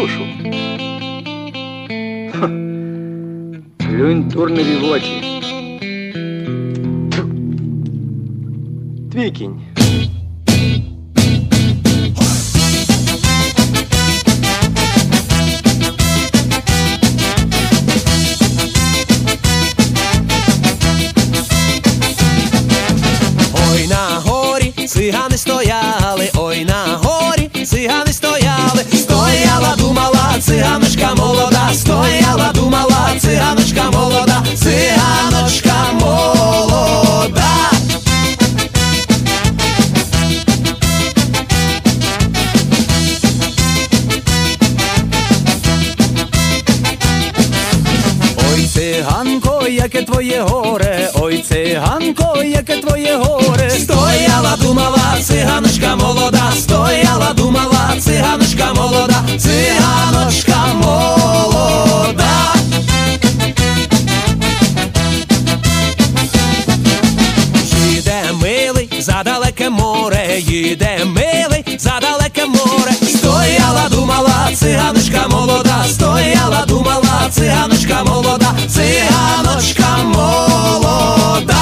Катюшу. Ха. Плюнь дурневі в очі. Твій кінь. Ой, на горі цигани стояли, ой, на горі цигани стояли. Стояла, думала, циганочка молода, стояла, думала, циганочка молода, циганочка молода. Ой, циганко, яке твоє горе, ой, циганко, яке твоє горе. Стояла, думала, циганочка молода, стояла, думала, циганочка молода, циганочка молода. Їде милий за далеке море, їде милий за далеке море. Стояла, думала, циганочка молода, стояла, думала, циганочка молода, циганочка молода.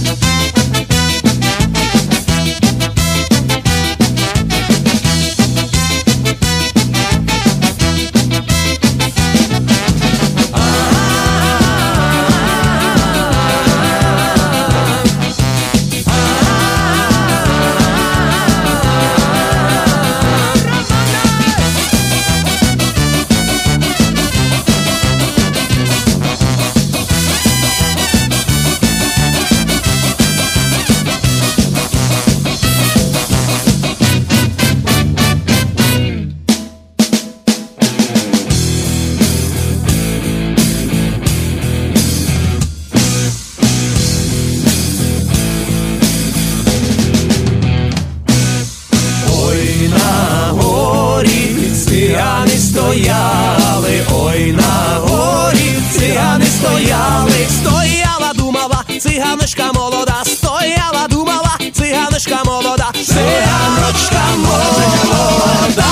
Цигани стояли, ой, на горі цигани стояли. Стояла, думала, циганочка молода, стояла, думала, циганочка молода, циганочка молода.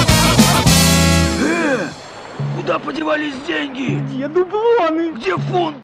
Куда подевались деньги? Где дублоны? Где фунт?